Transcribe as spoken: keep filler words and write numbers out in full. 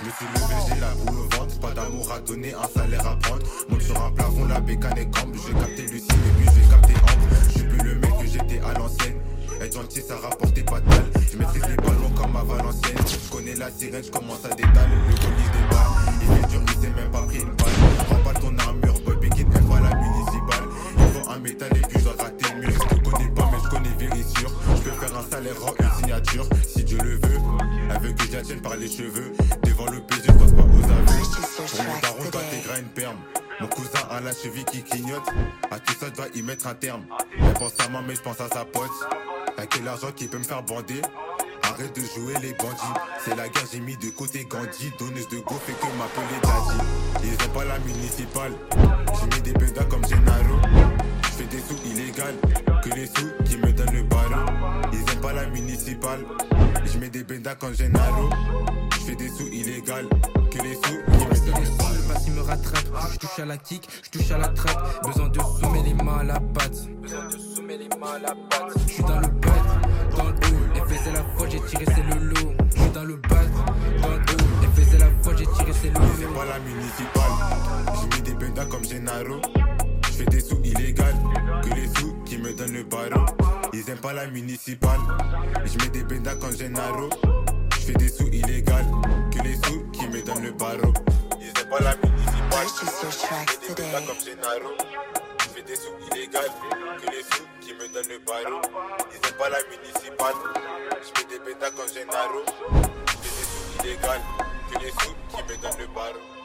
me suis levé, j'ai la boule au ventre. Pas d'amour à donner, un salaire à prendre. Monte sur un plafond, la bécane est cambre. J'ai capté le cible et puis j'ai capté Ambre. J'suis plus le mec que j'étais à l'ancienne. Être gentil, ça rapportait pas de dalle. Je maîtrise les ballons comme à Valenciennes. Je connais la sirène, je commence à détaler. Le colis des balles, il fait dur, il s'est même pas pris une balle. Remballe ton armure, boy, Biggie, même pas la municipale. Il faut un métal et puis je dois rater le mur. Je te connais pas, mais je connais Vérissure. Je peux faire un salaire en une signature, si Dieu le veut. Elle veut que je la tienne par les cheveux. Devant le P G, je passe pas aux aveux. Pour mon daron, je dois intégrer une perme. Mon cousin a la cheville qui clignote. À tout ça, je dois y mettre un terme. Elle pense à moi, mais je pense à sa pote. Y'a que l'argent qui peut me faire bander. Arrête de jouer les bandits. C'est la guerre, j'ai mis de côté Gandhi. Donneuse de go fait que m'appeler Daddy. Ils aiment pas la municipale. J'ai mis des pédas comme Gennaro. J'fais des sous illégales. Que les sous qui me donnent le ballon. Ils aiment pas la municipale. J'mets des pédas comme Gennaro. J'fais des sous illégales. Que les sous qui me donnent le ballon. Le passé me rattrape. Je touche à la kick, je touche à la trappe. Besoin de soumettre les mains à la patte. Besoin de soumettre les mains à la patte. J'suis dans le bad, dans le haut. Elle faisait la faute, j'ai tiré, c'est le lot. J'suis dans le bad, dans le haut. Elle faisait la faute, j'ai tiré, c'est le lot. C'est pas la municipale. J'ai mis des pédas comme Gennaro. J'fais des sous illégales. Que les sous qui me donnent le barreau. Ils aiment pas la municipale. J'mets des pédas comme Gennaro. J'fais des sous illégales. Que les sous qui me donnent le barreau. Ils aiment pas la municipale. J'mets des pédas comme Gennaro. J'fais des sous illégales. Que les sous qui me donnent le barreau. Ils aiment pas la municipale. J'mets des pédas comme Gennaro. J'fais des sous illégales. Que les sous qui me donnent le barreau.